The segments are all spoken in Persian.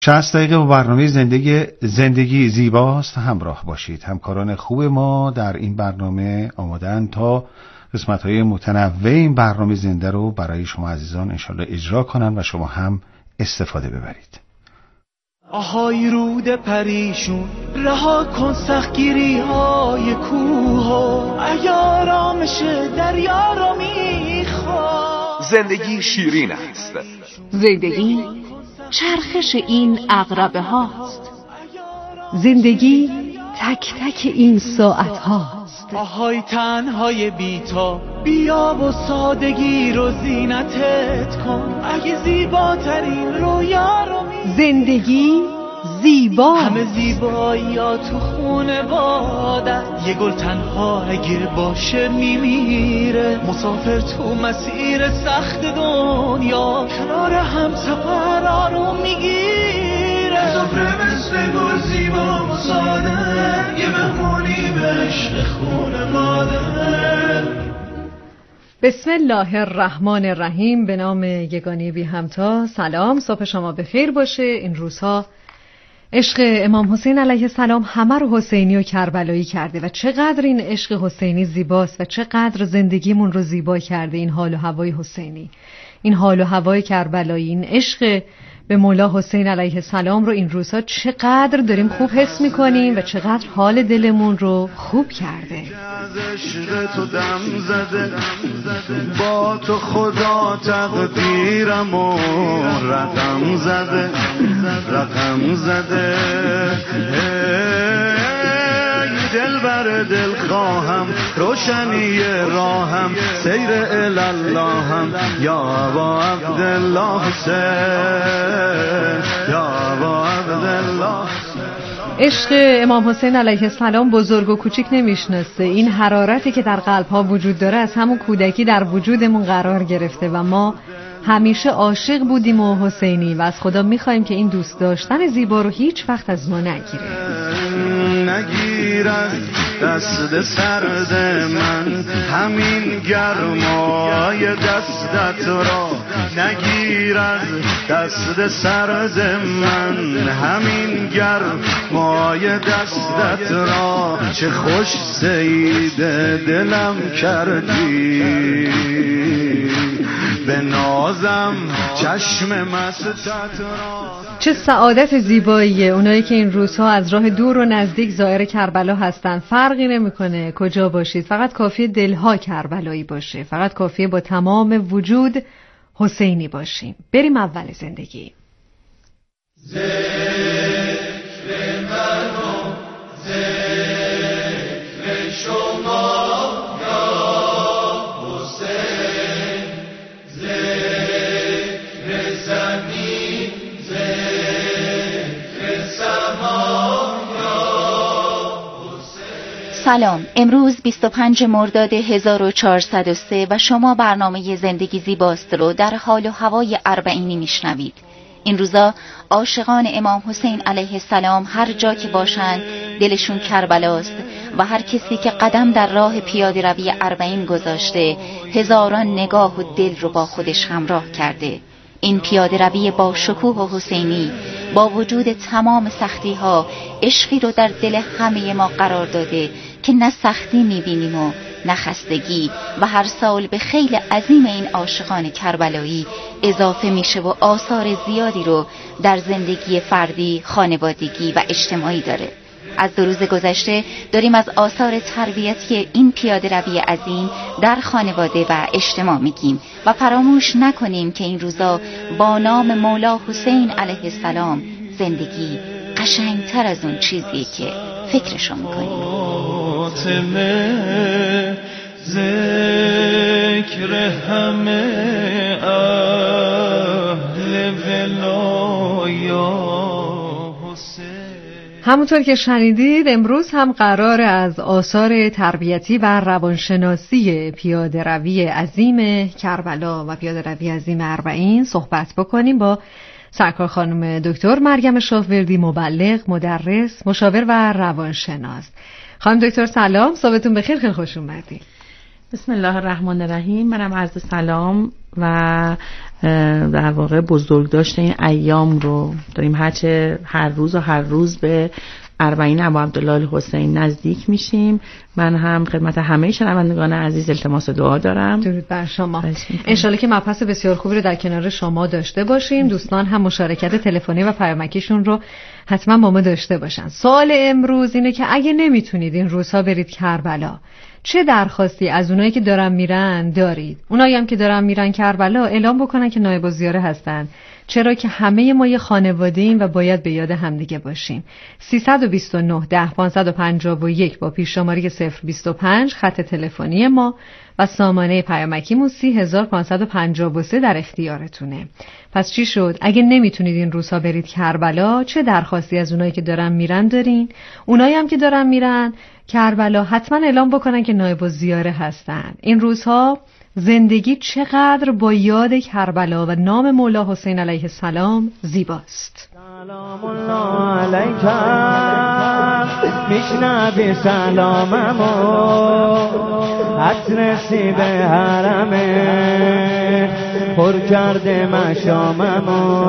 60 دقیقه با برنامه زندگی زیباست همراه باشید. همکاران خوب ما در این برنامه آمادن تا قسمت‌های متنوع این برنامه زنده رو برای شما عزیزان انشالله اجرا کنن و شما هم استفاده ببرید. آهای رود پریشون رها کن سختگیری های کوها، اگه آرامش دریا رو میخواد. زندگی شیرین است. زندگی چرخش این عقربه هاست. زندگی تک تک این ساعت هاست. آهای تنهای بیتا بیا و سادگی رو زینتت کن، اگه زیباترین رویا رو زندگی زیبا، همه زیبایی ها تو خونه بادن، یه گل تنها اگه باشه میمیره، مسافر تو مسیر سخت دنیا کنار هم سفرها رو میگیره، مسافر مثل گل زیبا و ساده، یه مهمونی به عشق خونه مادر. بسم الله الرحمن الرحیم. به نام یگانه بی همتا. سلام، صبح شما بخیر باشه. این روزها عشق امام حسین علیه السلام همه رو حسینی و کربلایی کرده و چقدر این عشق حسینی زیباست و چقدر زندگیمون رو زیبا کرده این حال و هوای حسینی، این حال و هوای کربلایی، این عشق به مولا حسین علیه السلام رو این روزها چقدر داریم خوب حس میکنیم و چقدر حال دلمون رو خوب کرده. تو دم زده با تو خدا تقدیرم و رقم زده دل بر دل خواهم روشنی راهم سیر الاللهم یا با عبدالله حسین یا با عبدالله. عشق امام حسین علیه السلام بزرگ و کوچیک نمیشناسه. این حرارتی که در قلب ها وجود داره از همون کودکی در وجودمون قرار گرفته و ما همیشه عاشق بودیم و حسینی و از خدا میخوایم که این دوست داشتن زیبا رو هیچ وقت از ما نگیره. نگیرد دست سرد من همین گرمای دستت را، نگیرد دست سرد من همین گرمای دستت را، چه خوش سید دلم کردی به نازم چشم مستت را. چه سعادت زیباییه اونایی که این روزها از راه دور و نزدیک زائر کربلا هستن. فرقی نمیکنه کجا باشید، فقط کافیه دلها کربلایی باشه، فقط کافیه با تمام وجود حسینی باشیم. بریم اول زندگی. سلام، امروز 25 مرداد 1403 و شما برنامه زندگی زیباست رو در حال و هوای اربعینی میشنوید. این روزا عاشقان امام حسین علیه السلام هر جا که باشن دلشون کربلاست و هر کسی که قدم در راه پیاده روی اربعین گذاشته هزاران نگاه و دل رو با خودش همراه کرده. این پیاده روی با شکوه و حسینی با وجود تمام سختی ها عشقی رو در دل همه ما قرار داده که نه سختی میبینیم و نه خستگی، و هر سال به خیلی عظیم این عاشقان کربلایی اضافه میشه و آثار زیادی رو در زندگی فردی، خانوادگی و اجتماعی داره. از 2 روز گذشته داریم از آثار تربیتی این پیاده روی عظیم در خانواده و اجتماع میگیم و فراموش نکنیم که این روزا با نام مولا حسین علیه السلام زندگی قشنگتر از اون چیزیه که فکرشو میکنیم. ذکر همه اهل ولایات. همونطور که شنیدید امروز هم قرار از آثار تربیتی و روانشناسی پیاده روی عظیم کربلا و پیاده روی عظیم اربعین صحبت بکنیم با سرکار خانم دکتر مریم شاهوردی، مبلغ، مدرس، مشاور و روانشناس. خانم دکتر سلام، صبحتون بخیر، خیلی خوش اومدید. بسم الله الرحمن الرحیم. منم عرض سلام و در واقع بزرگداشت این ایام رو داریم هر روز به 40 ابو عبدالله الحسین نزدیک میشیم. من هم خدمت همه شنوندگان عزیز التماس دعا دارم. درود بر شما. انشالله که مبحث بسیار خوبی رو در کنار شما داشته باشیم. دوستان هم مشارکت تلفنی و پیامکیشون رو حتما با ما داشته باشن. سوال امروز اینه که اگه نمیتونید این روزها برید کربلا، چه درخواستی از اونایی که دارن میرن دارید؟ اونایی هم که دارن میرن کربلا اعلام بکنن که نایب الزیاره هستن، چرا که همه ما یه خانواده ایم و باید به یاد همدیگه باشیم. 329 10 551 با پیش شماره 025 خط تلفنی ما و سامانه پیامکیمون 30553 در اختیارتونه. پس چی شد؟ اگه نمیتونید این روزها برید کربلا، چه درخواستی از اونایی که دارن میرن دارین؟ اونایی هم که دارن میرن کربلا حتما اعلام بکنن که نایب الزیاره هستن. این روزها زندگی چقدر با یاد کربلا و نام مولا حسین علیه السلام زیباست. سلام الله علیکم میشنوی سلاممو عطر سیب حرمه پر کرده مشاممو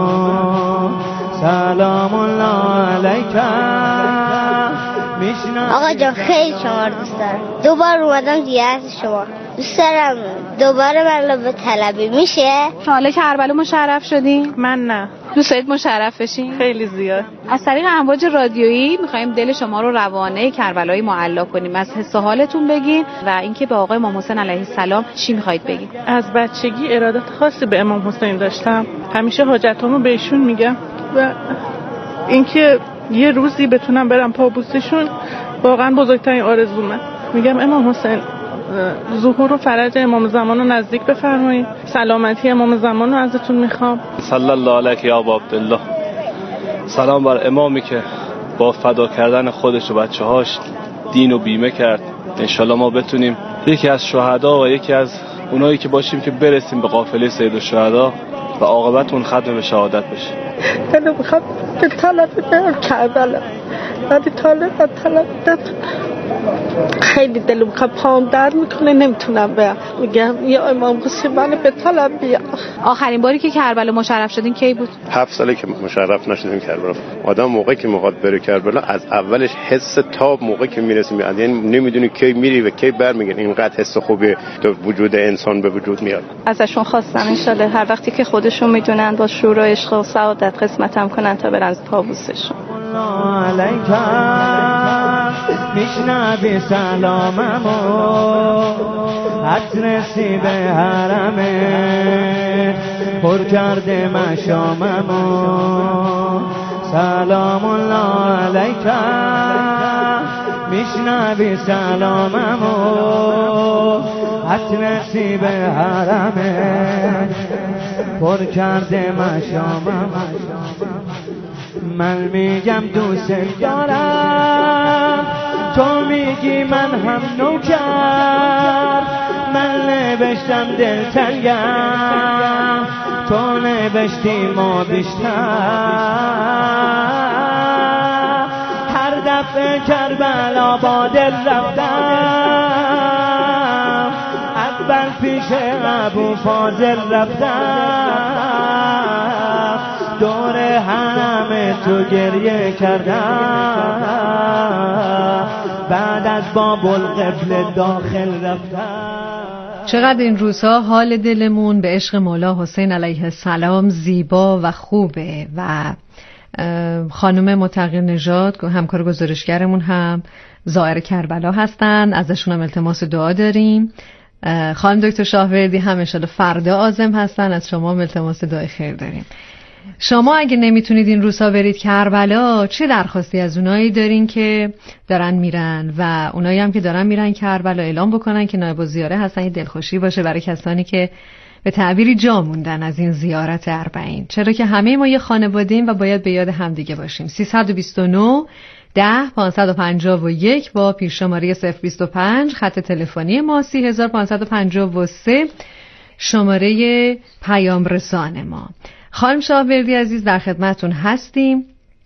سلام الله علیکم. آقا جان خیلی شما رو دوست دارم. دوباره اومدم زیارت شما. دوست دارم دوباره من به طلبی میشه. حالا کربلا مشرف شدین؟ من نه. دوست دارید مشرف بشین؟ خیلی زیاد. از طریق امواج رادیویی می‌خوایم دل شما رو روانه کربلایی معلا کنیم. از حس و حالتون بگین و اینکه به آقای امام حسین علیه السلام چی می‌خواید بگین. از بچگی ارادت خاصی به امام حسین داشتم. همیشه حاجتامو بهشون میگم و اینکه یه روزی بتونم برم پابوسشون واقعا بزرگترین آرزومه. میگم امام حسین ظهور و فرج امام زمان رو نزدیک بفرمایید، سلامتی امام زمان رو ازتون میخوام. صلی الله علیک یا ابا عبدالله. سلام بر امامی که با فدا کردن خودش و بچه‌هاش دین رو بیمه کرد. انشالله ما بتونیم یکی از شهدا و یکی از اونایی که باشیم که برسیم به قافله سید الشهدا و عاقبت اون ختم به شهادت بشه. من میخوام به طلب برم کربلا. من طلب خیلی دلم پام درد میکنه نمیتونم برم. میگم یا امام حسین منو به طلب بیا. آخرین باری که کربلا مشرف شدین کی بود؟ 7 ساله که مشرف نشدیم کربلا. آدم موقعی که میخواد بره کربلا از اولش حس تاب موقعی که میرسیم یعنی نمیدونی کی میری و کی برمیگردی. اینقدر حس خوبی تو وجود انسان به وجود میاد. ازشون خواستم ان شاءالله هر وقتی که خودشون میدونن با شور و عشق و سعادت قسمتم کنن تا برن پابوسشون. میشنوی سلاممو عطر سیب حرمه پر کرده مشاممو سلام الله علیکم. میشنوی سلاممو عطر سیب حرمه پر کرده مشاممو. من میگم دوست دارم، تو میگی من هم نوکر. من نوشتم دل تنگم، تو نوشتی ما بیشتر. هر دفعه کربلا با دل رفتم، اول پیش ابو فاضل رفتم، دور حرم تو گریه کردم، بعد از باب القبله داخل رفتم. چقدر این روزها حال دلمون به عشق مولا حسین علیه السلام زیبا و خوبه و خانم متقی نژاد همکار گزارشگرمون هم زائر کربلا هستن، ازشون هم التماس دعا داریم. خانم دکتر شاهوردی هم انشالله فردا عازم هستن، از شما التماس دعای خیر داریم. شما اگه نمیتونید این روزها برید کربلا، چه درخواستی از اونایی دارین که دارن میرن و اونایی هم که دارن میرن کربلا اعلام بکنن که نایب الزیاره هستن؟ یه دلخوشی باشه برای کسانی که به تعبیری جا موندن از این زیارت 40، چرا که همه ما یه خانواده‌ایم و باید به یاد همدیگه باشیم. 329 10 551 با پیش شماره 025 خط تلفنی ما 3553 شماره پیام رسان ما. خانم شاهوردی عزیز در خدمتون هستیم.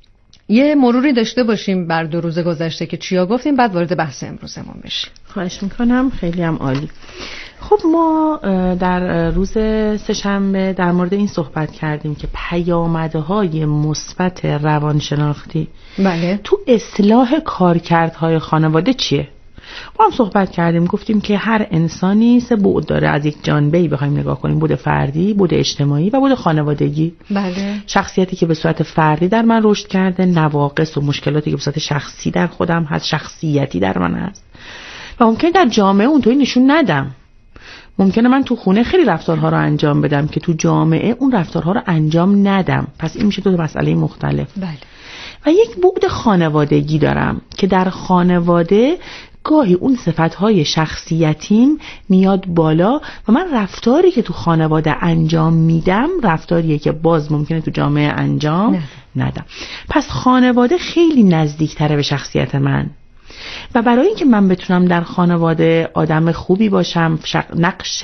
یه مروری داشته باشیم بر 2 روز گذشته که چیا گفتیم، بعد وارد بحث امروزمون بشیم. خواهش میکنم، خیلی هم عالی. خب ما در روز سه‌شنبه در مورد این صحبت کردیم که پیامدهای مثبت روانشناختی بله تو اصلاح کارکردهای خانواده چیه؟ ما هم صحبت کردیم، گفتیم که هر انسانی 3 بعد داره از یک جانبه‌ای بخوایم نگاه کنیم، بعد فردی، بعد اجتماعی و بعد خانوادگی. بله. شخصیتی که به صورت فردی در من رشد کرده، نواقص و مشکلاتی که به صورت شخصی در خودم هست، شخصیتی در من هست و ممکنه در جامعه اونطوری نشون ندم. ممکنه من تو خونه خیلی رفتارها رو انجام بدم که تو جامعه اون رفتارها رو انجام ندم. پس این میشه 2 مسئله مختلف. بله. و یک بعد خانوادگی دارم که در خانواده گاهی اون صفتهای شخصیتیم میاد بالا و من رفتاری که تو خانواده انجام میدم رفتاریه که باز ممکنه تو جامعه انجام ندم. پس خانواده خیلی نزدیکتره به شخصیت من و برای اینکه من بتونم در خانواده آدم خوبی باشم، نقش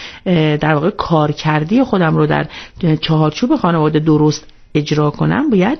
در واقع کارکردی خودم رو در چهارچوب خانواده درست اجرا کنم، باید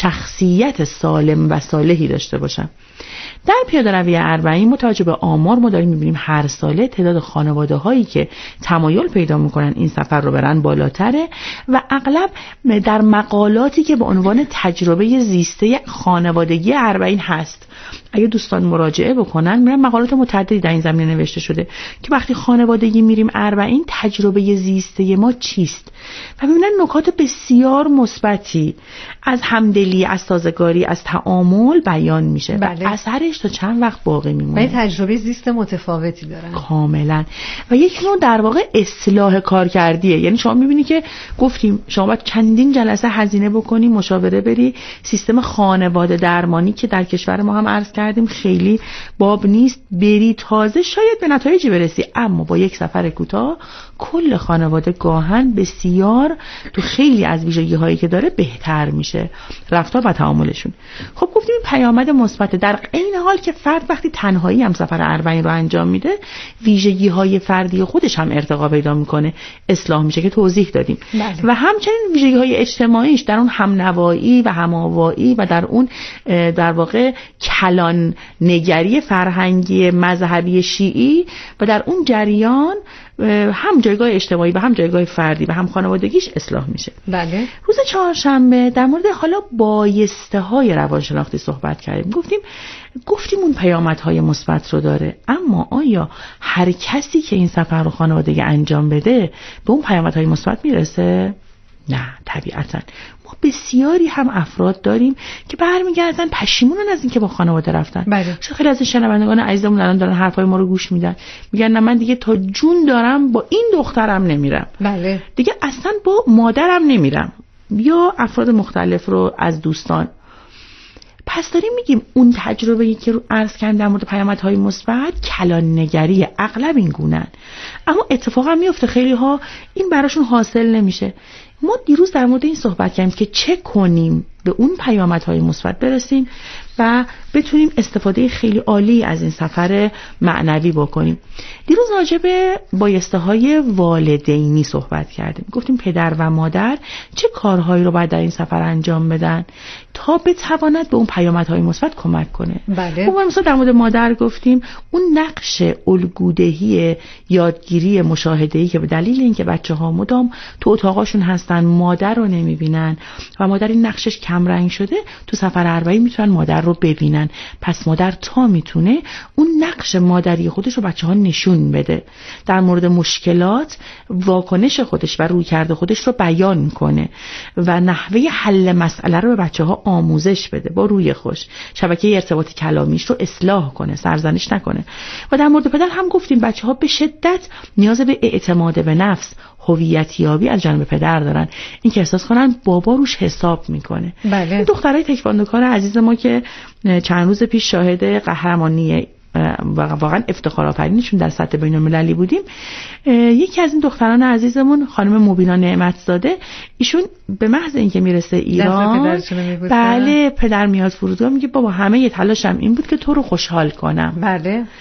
شخصیت سالم و صالحی داشته باشم. در پیاده‌روی 40 متوجه به آمار ما داریم می‌بینیم هر ساله تعداد خانواده هایی که تمایل پیدا می‌کنن این سفر رو برن بالاتره و اغلب در مقالاتی که به عنوان تجربه زیسته خانوادگی 40 هست، اگه دوستان مراجعه بکنن میرن مقالات متعددی در این زمینه نوشته شده که وقتی خانوادگی میریم 40 تجربه زیسته ما چیست و میبینن نکات بسیار مثبتی از همدلی، از سازگاری، از تعامل بیان میشه. بله. و اثرش تا چند وقت باقی میمونه. و تجربه زیست متفاوتی دارن کاملا و یک نوع در واقع اصلاح کارکردیه. یعنی شما میبینی که گفتیم شما باید چندین جلسه هزینه بکنی، مشاوره بری، سیستم خانواده درمانی که در کشور ما هم عرض کردیم خیلی باب نیست، بری تازه شاید به نتایجی برسی، اما با یک سفر کوتاه کل خانواده گاهن بسیار تو خیلی از ویژگی هایی که داره بهتر میشه رفتار و تعاملشون. خب گفتیم پیامد مثبت، در عین حال که فرد وقتی تنهایی هم سفر 40 رو انجام میده ویژگی های فردی خودش هم ارتقا پیدا میکنه، اصلاح میشه که توضیح دادیم. بله. و همچنین ویژگی های اجتماعیش در اون همنوایی و هماوایی و در اون در واقع کلان نگری فرهنگی مذهبی شیعی و در اون جریان هم جایگاه اجتماعی و هم جایگاه فردی و هم خانوادگیش اصلاح میشه. بله. روز چهارشنبه در مورد حالا بایسته های روانشناختی صحبت کردیم. گفتیم اون پیامدهای مثبت رو داره، اما آیا هر کسی که این سفر رو خانوادگی انجام بده به اون پیامدهای مثبت میرسه؟ نه، طبیعتاً. ما بسیاری هم افراد داریم که برمیگردن پشیمونن از اینکه با خانواده رفتن. بله. خیلی از شنوندگان عزیزمون الان دارن حرفای ما رو گوش میدن، میگن نه من دیگه تا جون دارم با این دخترم نمیرم. بله. دیگه اصلا با مادرم نمیرم. یا افراد مختلف رو از دوستان. پس داریم میگیم اون تجربه‌ای که رو عرض کردم در مورد پیامدهای مثبت کلان نگری، اغلب این گونه‌ن، اما اتفاقا میفته خیلی ها این براشون حاصل نمیشه. ما دیروز در مورد این صحبت کردیم که چه کنیم به اون پیامدهای مثبت برسیم و بتونیم استفاده خیلی عالی از این سفر معنوی بکنیم. دیروز راجع به بایسته‌های والدینی صحبت کردیم. گفتیم پدر و مادر چه کارهایی رو باید در این سفر انجام بدن تا بتواند به اون پیامدهای مثبت کمک کنه. بله. خب مثلا در مورد مادر گفتیم اون نقش الگودهی یادگیری مشاهده‌ای که به دلیل اینکه بچه‌ها مدام تو اتاقاشون هستن مادر رو نمی‌بینن و مادر این نقشش کم رنگ شده، تو سفر 40 میتونن مادر رو ببینن. پس مادر تا میتونه اون نقش مادری خودش رو بچه‌ها نشون بده، در مورد مشکلات واکنش خودش و رویکرد خودش رو بیان کنه و نحوه حل مسئله رو به بچه‌ها آموزش بده با روی خوش، شبکه ارتباط کلامیش رو اصلاح کنه، سرزنش نکنه. و در مورد پدر هم گفتیم بچه‌ها به شدت نیاز به اعتماد به نفس، هویت یابی از جانب پدر دارن، این که احساس کنن بابا روش حساب میکنه. بله. دخترای تکواندوکار عزیز ما که چند روز پیش شاهد قهرمانی واقعا افتخار آفرینیشون در سطح بین‌المللی بودیم، یکی از این دختران عزیزمون خانم مبینا نعمتزاده، ایشون به محض اینکه میرسه ایران بله پدر میاد فرودگاه میگه بابا همه تلاشم این بود که تو رو خوشحال کنم. بله.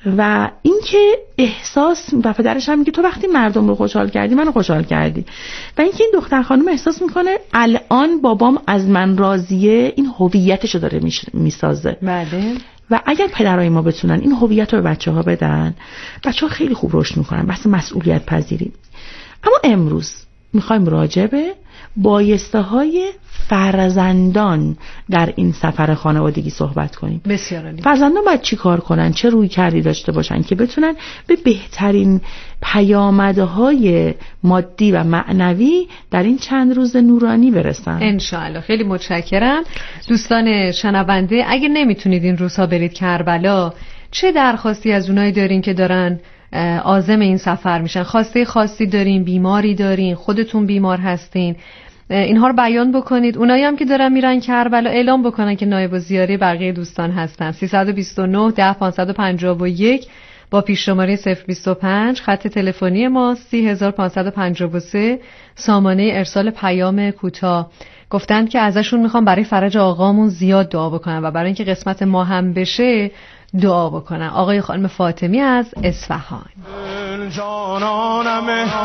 و اینکه احساس و پدرش هم میگه تو وقتی مردم رو خوشحال کردی منو خوشحال کردی و اینکه این دختر خانم احساس میکنه الان بابام از من راضیه، این هویتشو داره میسازه. بله. و اگر پدرای ما بتونن این هویت رو به بچه‌ها بدن، بچه‌ها خیلی خوب رشد میکنن، بس مسئولیت پذیری. اما امروز میخوایم راجع به بایسته‌های فرزندان در این سفر خانوادگی صحبت کنیم. بسیار عالی. فرزندان باید چی کار کنن، چه روی کردی داشته باشن که بتونن به بهترین پیامدهای مادی و معنوی در این چند روز نورانی برسن؟ انشاءالله. خیلی متشکرم. دوستان شنونده، اگه نمیتونید این روزها برید کربلا، چه درخواستی از اونایی دارین که دارن عازم این سفر میشن؟ خواسته خاصی دارین؟ بیماری دارین؟ خودتون بیمار هستین؟ اینها رو بیان بکنید. اونایی هم که دارن میرن کربلا اعلام بکنن که نایب الزیاره بقیه دوستان هستن. 329 10 551 با پیش شماره 025، خط تلفنی ما 30553، سامانه ارسال پیام کوتاه. گفتند که ازشون میخوام برای فرج آقامون زیاد دعا بکنن و برای اینکه قسمت ما هم بشه دعا بکنن. آقای خانم فاطمی از اصفهان. جانانم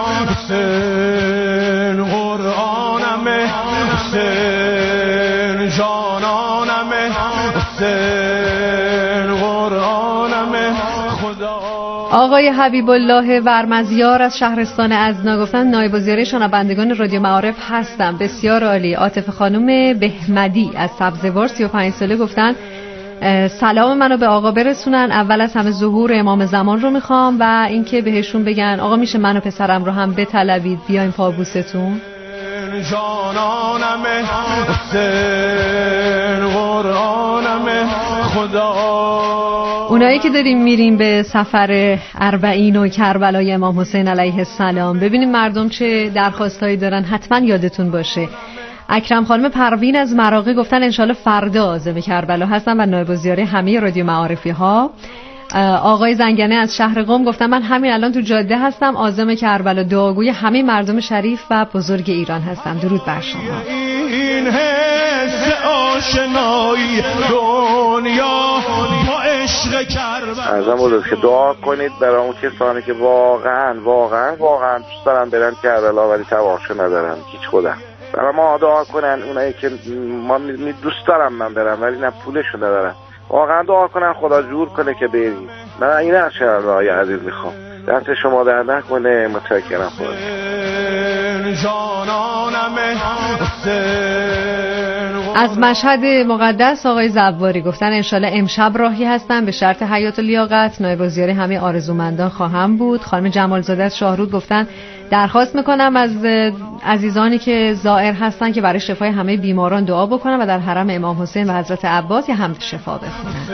حسین، قرآنم حسین، جانانم حسین، قرآنم خدا. آقای حبیب الله ورمزیار از شهرستان ازنا گفتن نایب الزیاره شنوندگان رادیو معارف هستم. بسیار عالی. عاطفه خانم بهمدی از سبزوار 35 ساله گفتن سلام منو به آقا برسونن. اول از همه ظهور امام زمان رو میخوام و اینکه بهشون بگن آقا میشه من و پسرم رو هم بطلبید بیایم پابوستون. جانانم حسین، قرآنم خدا. اونایی که داریم میریم به سفر اربعین و کربلای امام حسین علیه السلام، ببینیم مردم چه درخواستایی دارن، حتما یادتون باشه. اکرم خانم پروین از مراغه گفتن انشالله فردا عازم کربلا هستن و نایب الزیاره همه رادیو معارفی ها. آقای زنگنه از شهر قم گفتن من همین الان تو جاده هستم، عازم کربلا، دعاگوی همه مردم شریف و بزرگ ایران هستم. درود بر شما. این حس آشنایی دنیا با عشق کربلا. ازم بود که دعا کنید برای اون کسانی که واقعا دوست دارن برن کربلا ولی توانشو ندارن، هیچ خودم. برای ما دعا کنن. اونایی که ما دوست دارم من برم ولی نه پولشو ندارم، واقعا دعا کنن خدا جور کنه که بریم. من این انشاءالله عزیز میخوام. دست شما در نکنه. متشکرم. خدا از مشهد مقدس آقای زواری گفتن انشالله امشب راهی هستن به شرط حیات و لیاقت. نایب الزیاره همه آرزومندان خواهم بود. خانم جمالزاده از شاهرود گفتن درخواست میکنم از عزیزانی که زائر هستن که برای شفای همه بیماران دعا بکنن و در حرم امام حسین و حضرت عباس یه حمد شفا بخونن.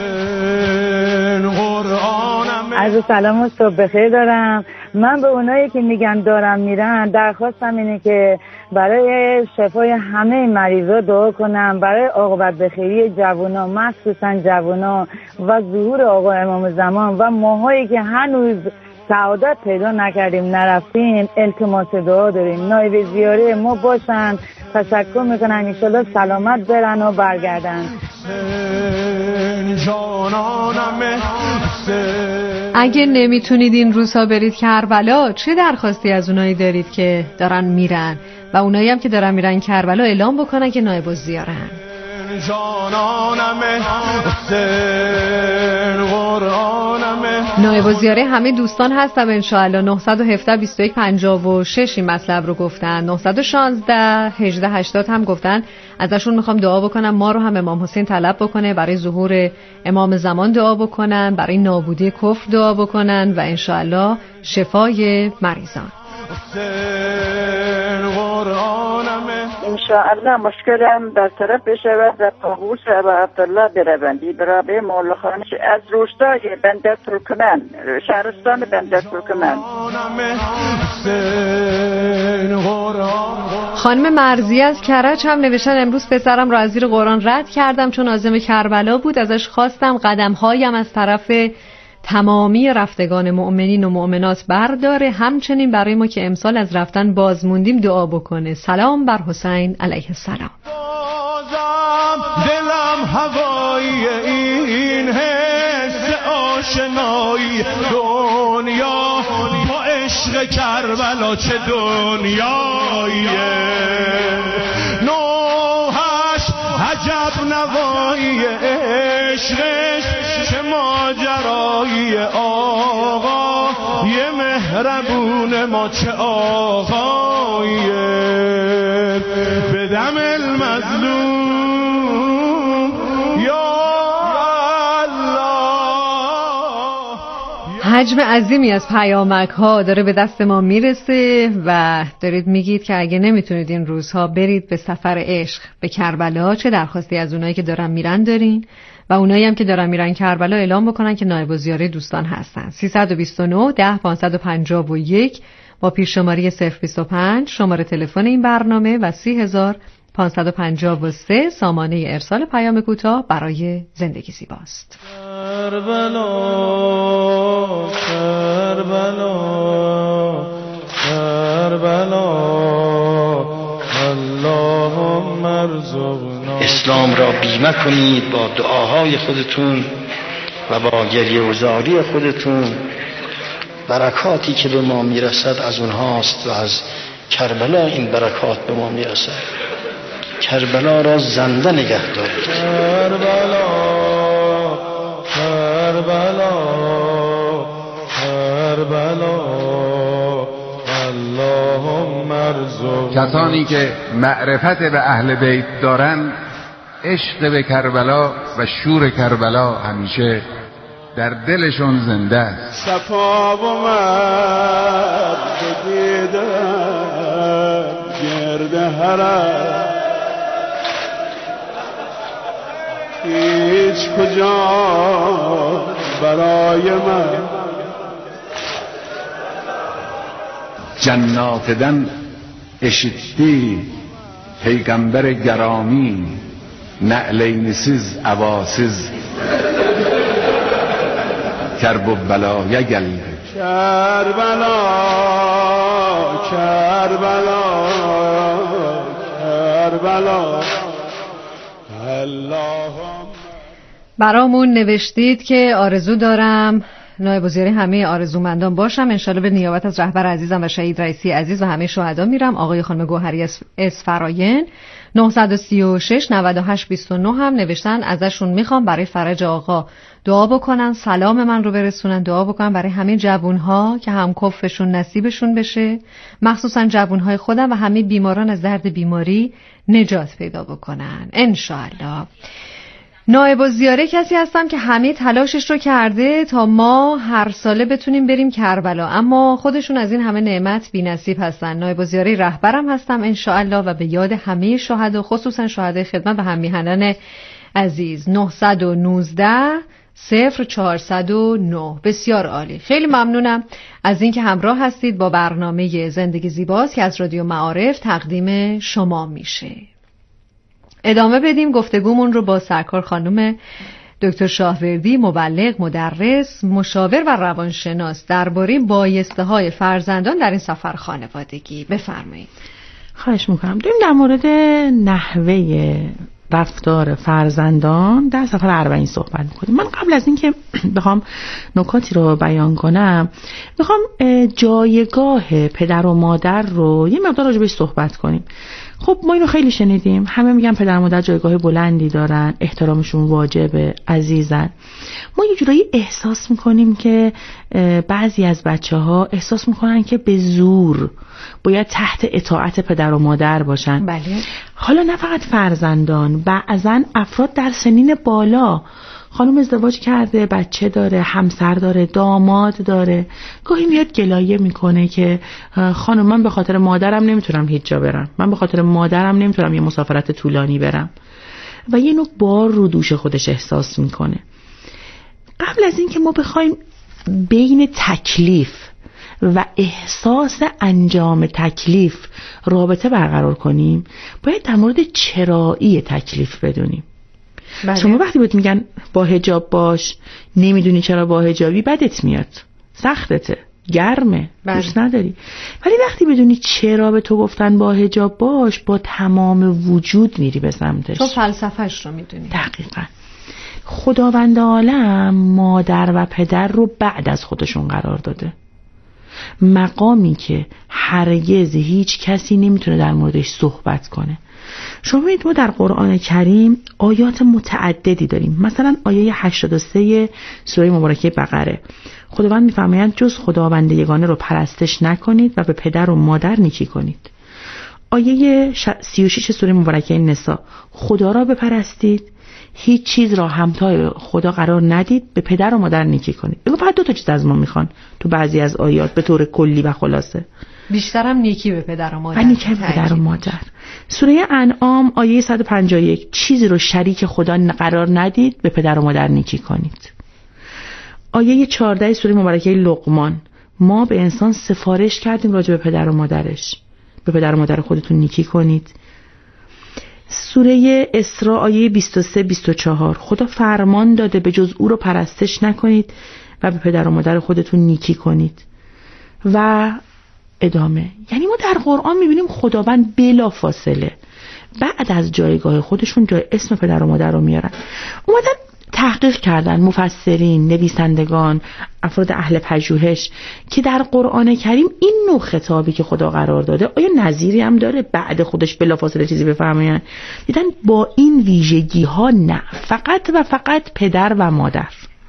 عرض سلام و صبح بخیر دارم. من به اونایی که میگن دارم میرن درخواستم اینه که برای شفای همه مریضا دعا کنم، برای عاقبت بخیری جوونا، مخصوصا جوونا و ظهور آقا امام زمان و ماهایی که هنوز سعادت پیدا نکردیم نرفتیم التماس دعا داریم. نایب الزیاره ما باشن، تشکر میکنم، انشالله سلامت برن و برگردن. اگه نمیتونید این روزها برید کربلا، چه درخواستی از اونایی دارید که دارن میرن و اونایی هم که دارن میرن کربلا اعلام بکنن که نایب الزیاره‌ن؟ نایب الزیاره همه دوستان هستم انشاءالله. 917 21 56 این مطلب رو گفتن. 916 18 80 هم گفتن ازشون میخوام دعا بکنم ما رو هم امام حسین طلب بکنه، برای ظهور امام زمان دعا بکنن، برای نابودی کفر دعا بکنن و انشاءالله شفای مریضان. انشاءالله مشکلم برطرف بشود و طاووس ابا عبدالله بروندی برای مولا خانش از روستای بندر ترکمن، شهرستان بندر ترکمن. خانم مرزی از کرج هم نوشتن امروز پسرم را از زیر قرآن رد کردم چون عازم کربلا بود، ازش خواستم قدمهایم از طرف تمامی رفتگان مؤمنین و مؤمنات برداره، همچنین برای ما که امسال از رفتن باز موندیم دعا بکنه. سلام بر حسین علیه السلام. دلم هوای این حس آشنایی عشق کربلا چه دنیاییه، نوحش عجب نوایی عشقش چه ماجرایی، آقا یه مهربون ما چه آقاییه، به دم المظلوم یا حجم عظیمی از پیامک ها داره به دست ما میرسه و دارید میگید که اگه نمیتونید این روزها برید به سفر عشق به کربلا، چه درخواستی از اونایی که دارن میرن دارین و اونایی هم که دارن میرن کربلا اعلام بکنن که نایب الزیاره دوستان هستن. 329 10 551 با پیششماری 025 شماره تلفن این برنامه و 30553 سامانه ارسال پیام کوتاه برای زندگی زیباست. کربلا کربلا کربلا اللهم ارزقنا. اسلام را بیمه کنید با دعاهای خودتون و با گریه و زاری خودتون. برکاتی که به ما میرسد از اونهاست و از کربلا این برکات به ما میرسد. کربلا را زنده نگه دارید. کربلا کربلا کربلا اللهم ارزقنا. کسانی که معرفت به اهل بیت دارن، عشق به کربلا و شور کربلا همیشه در دلشون زنده است. صفا و مرد دیدن گرد حرم، هیچ کجا برای من. جناتدن اشتی پیغمبر گرامی، نعلینسیز اواسیز کرب و بلایه گلیده. کربلا کربلا کربلا اللهم. برامون نوشتید که آرزو دارم نایب الزیاره همه آرزومندان باشم، انشالله به نیابت از رهبر عزیزم و شهید رئیسی عزیز و همه شهدا میرم. آقای خانم گوهری اسفراین 936 98 29 هم نوشتن ازشون میخوام برای فرج آقا دعا بکنن، سلام من رو برسونن، دعا بکنن برای همه جوانها که هم کفشون نصیبشون بشه، مخصوصا جوانهای خودم و همه بیماران از درد بیماری نجات پیدا بکنن انشالله. نایب الزیاره کسی هستم که همه تلاشش رو کرده تا ما هر ساله بتونیم بریم کربلا، اما خودشون از این همه نعمت بی نصیب هستن. نایب الزیاره رهبرم هستم انشاءالله و به یاد همه شهدا، خصوصا شهدای خدمت و هم میهنان عزیز. 919 0409. بسیار عالی، خیلی ممنونم از اینکه همراه هستید با برنامه زندگی زیباست که از رادیو معارف تقدیم شما میشه. ادامه بدیم گفتگومون رو با سرکار خانم دکتر شاهوردی، مبلغ، مدرس، مشاور و روانشناس درباره بایسته‌های فرزندان در این سفر خانوادگی. بفرمایید. خواهش میکنم. داریم در مورد نحوه رفتار فرزندان در سفر اربعین صحبت میکنیم. من قبل از اینکه بخوام نکاتی رو بیان کنم، میخوام جایگاه پدر و مادر رو یه مقدار راجع بهش صحبت کنیم. خب ما اینو خیلی شنیدیم، همه میگن پدر و مادر جایگاه بلندی دارن، احترامشون واجبه، عزیزن. ما یه جورایی احساس میکنیم که بعضی از بچه‌ها احساس میکنن که به زور باید تحت اطاعت پدر و مادر باشن. بله. حالا نه فقط فرزندان، بعضن افراد در سنین بالا، خانم ازدواج کرده، بچه داره، همسر داره، داماد داره، گاهی میاد گلایه میکنه که خانم من به خاطر مادرم نمیتونم هیچ جا برم، من به خاطر مادرم نمیتونم یه مسافرت طولانی برم و یه نوع بار رو دوش خودش احساس میکنه. قبل از این که ما بخوایم بین تکلیف و احساس انجام تکلیف رابطه برقرار کنیم، باید در مورد چرایی تکلیف بدونیم. بله. شما وقتی بهت میگن با حجاب باش، نمیدونی چرا با حجابی، بدت میاد، سختته، گرمه، بله. دوست نداری. ولی وقتی بدونی چرا به تو گفتن با حجاب باش، با تمام وجود میری به سمتش. تو فلسفهش رو میدونی. دقیقاً. خداوند عالم مادر و پدر رو بعد از خودشون قرار داده مقامی که هرگز هیچ کسی نمیتونه در موردش صحبت کنه. شما ببینید ما در قرآن کریم آیات متعددی داریم. مثلا آیه 83 سوره مبارکه بقره، خداوند می‌فرمایند جز خداوند یگانه رو پرستش نکنید و به پدر و مادر نیکی کنید. آیه 36 سوره مبارکه نساء، خدا را بپرستید، هیچ چیز را همتای خدا قرار ندید، به پدر و مادر نیکی کنید. بگو فقط 2 تا چیز از ما میخوان تو بعضی از آیات به طور کلی و خلاصه. بیشترم نیکی به پدر و مادر. نیکی به پدر و مادر. سوره انعام آیه 151، چیزی رو شریک خدا قرار ندید، به پدر و مادر نیکی کنید. آیه 14 سوره مبارکه لقمان، ما به انسان سفارش کردیم راجع به پدر و مادرش، به پدر و مادر خودتون نیکی کنید. سوره اسراء آیه 23-24، خدا فرمان داده به جز او رو پرستش نکنید و به پدر و مادر خودتون نیکی کنید. و ادامه. یعنی ما در قرآن میبینیم خداوند بلا فاصله بعد از جایگاه خودشون جای اسم پدر و مادر رو میارن. اومدن تحقیق کردن مفسرین، نویسندگان، افراد اهل پژوهش که در قرآن کریم این نوع خطابی که خدا قرار داده آیا نظیری هم داره بعد خودش بلافاصله چیزی بفرماین؟ دیدن با این ویژگی ها نه، فقط و فقط پدر و مادر.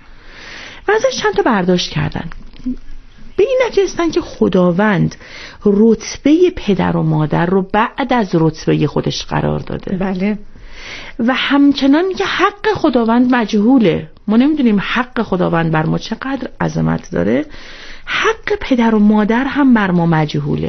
و ازش چند تا برداشت کردن، به این نتیجه رسیدن که خداوند رتبه پدر و مادر رو بعد از رتبه خودش قرار داده. بله. و همچنان که حق خداوند مجهوله، ما نمیدونیم حق خداوند بر ما چقدر عظمت داره، حق پدر و مادر هم بر ما مجهوله.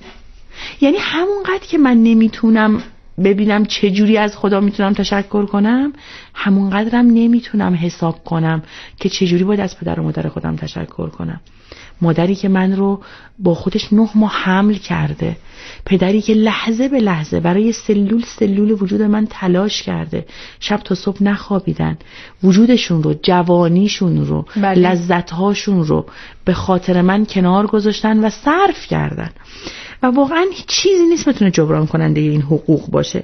یعنی همونقدر که من نمیتونم ببینم چه جوری از خدا میتونم تشکر کنم، همونقدرم نمیتونم حساب کنم که چه جوری باید از پدر و مادر خودم تشکر کنم. مادری که من رو با خودش 9 ماه حمل کرده، پدری که لحظه به لحظه برای سلول وجود من تلاش کرده، شب تا صبح نخوابیدن، وجودشون رو، جوانیشون رو، لذتهاشون رو به خاطر من کنار گذاشتن و صرف کردن و واقعا هیچ چیزی نیست بتونه جبران کننده این حقوق باشه.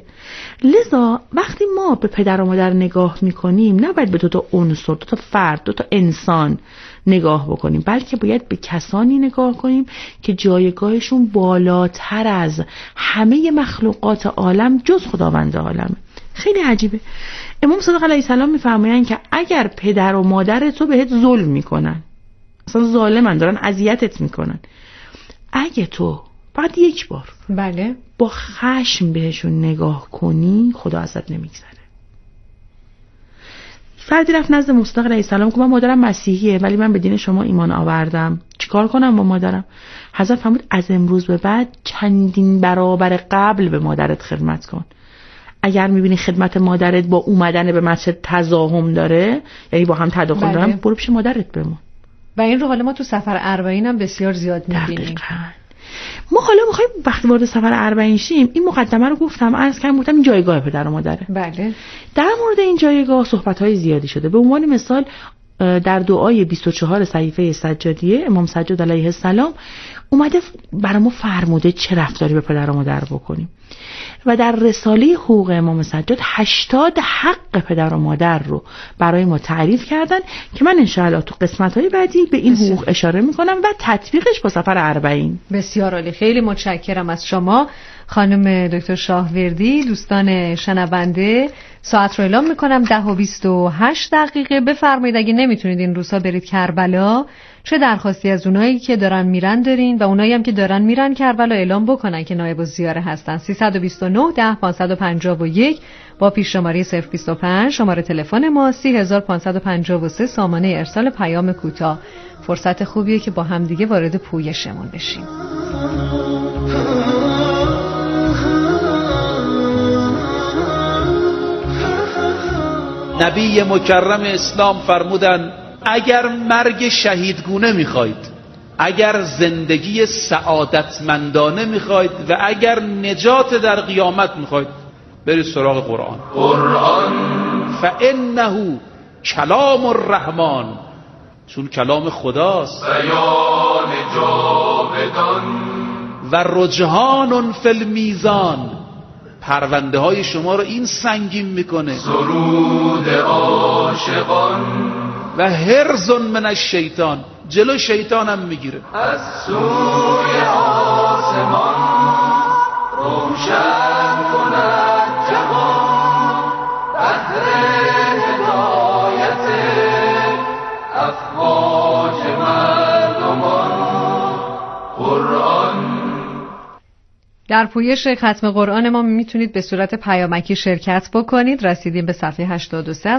لذا وقتی ما به پدر و مادر نگاه میکنیم نباید به 2 تا عنصر، 2 تا فرد، 2 تا انسان نگاه بکنیم، بلکه باید به کسانی نگاه کنیم که جایگاهشون بالاتر از همه مخلوقات عالم جز خداوند عالمه. خیلی عجیبه. امام صادق علیه السلام میفرمایند که اگر پدر و مادر تو بهت ظلم میکنن، اصلا ظالمن، دارن اذیتت میکنن، اگه تو فقط 1 بار بله با خشم بهشون نگاه کنی، خدا ازت نمیگذره. فردی رفت نزد موسی علیه السلام که من مادرم مسیحیه ولی من به دین شما ایمان آوردم، چیکار کنم با مادرم؟ حضرت فرمود از امروز به بعد چندین برابر قبل به مادرت خدمت کن. اگر میبینی خدمت مادرت با اومدن به مسجد تزاحم داره، یعنی با هم تداخل دارن، برو پیش مادرت بمون. و این رو حالا ما تو سفر اربعین هم بسیار زیاد میبینیم. ما حالا میخوایم وقتی وارد سفر اربعین شیم، این مقدمه رو گفتم، عرض کردم، گفتم این جایگاه پدر و مادره. بله. در مورد این جایگاه صحبت‌های زیادی شده. به عنوان مثال در دعای 24 صحیفه سجادیه امام سجاد علیه السلام اومده برای ما فرموده چه رفتاری به پدر و مادر بکنیم. و در رساله حقوق امام سجاد 80 حق پدر و مادر رو برای ما تعریف کردن که من انشاءالله تو قسمت‌های بعدی به این حقوق اشاره میکنم و تطبیقش با سفر اربعین. بسیار عالی. خیلی متشکرم از شما خانم دکتر شاهوردی. دوستان شنونده ساعت رو اعلام میکنم 10:28. بفرمایید اگه نمیتونید این روزها برید کربلا، چه درخواستی از اونایی که دارن میرن دارین و اونایی هم که دارن میرن کربلا اعلام بکنن که نایب الزیاره هستن. 329 10 551 با پیش شماره 025 شماره تلفن ما 3553 سامانه ارسال پیام کوتاه. فرصت خوبیه که با هم دیگه وارد پویشمون بشیم. نبی مکرم اسلام فرمودن اگر مرگ شهیدگونه میخواید، اگر زندگی سعادتمندانه میخواید و اگر نجات در قیامت میخواید، برید سراغ قرآن. فانه کلام الرحمن، چون کلام خداست. بیان جاودان و رجحان فی المیزان، پرونده های شما رو این سنگین میکنه. سرود عاشقان و هرز من الشیطان، جلو شیطانم میگیره. از سوی آسمان روشن کند جهان بحر هدایت افواج مردمان قرآن. در پویش ختم قرآن ما میتونید به صورت پیامکی شرکت بکنید. رسیدیم به صفحه 83